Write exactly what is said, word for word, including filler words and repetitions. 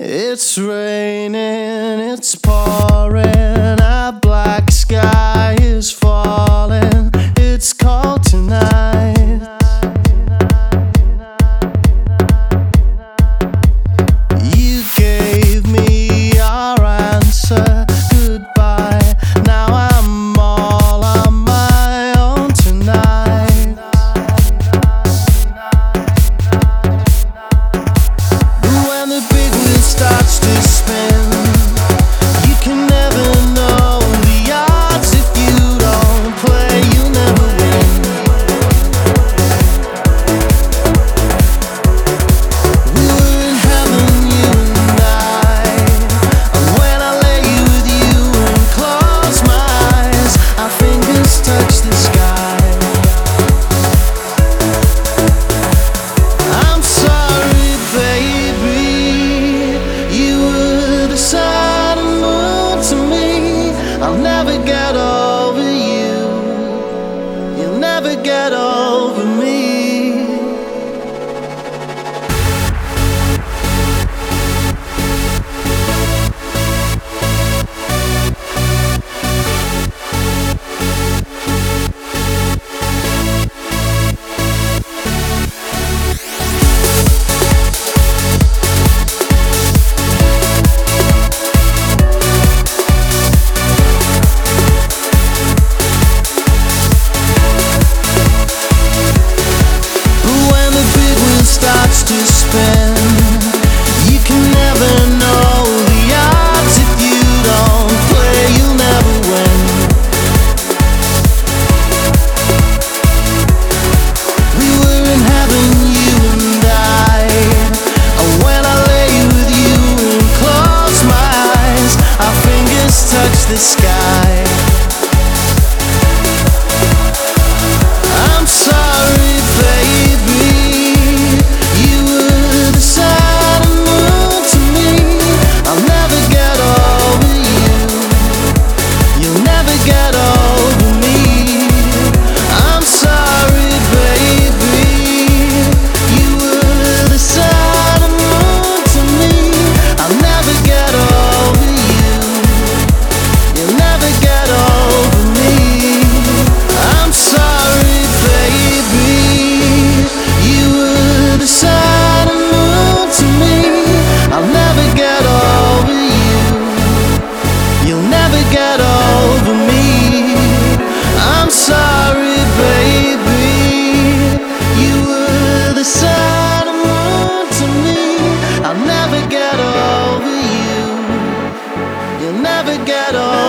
It's raining, it's pouring, a black sky is falling. It's cold tonight. You gave me your answer, goodbye. Now I'm all on my own tonight. When the big wheel starts to spin, you can never know the odds. If you don't play, you'll never win. We were in heaven, you and I, and when I lay with you and close my eyes, our fingers touch the sky. I'm sorry, baby, you were the sun and moon to me. I'll never get over you, you'll never get over me. Starts to spin, you can never know the odds. If you don't play, you'll never win. We were in heaven, you and I, and when I lay with you and close my eyes, our fingers touch the sky. I'm sorry, baby, get over me. I'm sorry, baby, you were the sun and moon to me. I'll never get over you, you'll never get over me. I'm sorry, baby, you were the sun and moon to me. I'll never get over you, you'll never get over me. I'm sorry, baby, you were the sun and moon to me. I'll never get over you, you'll never get over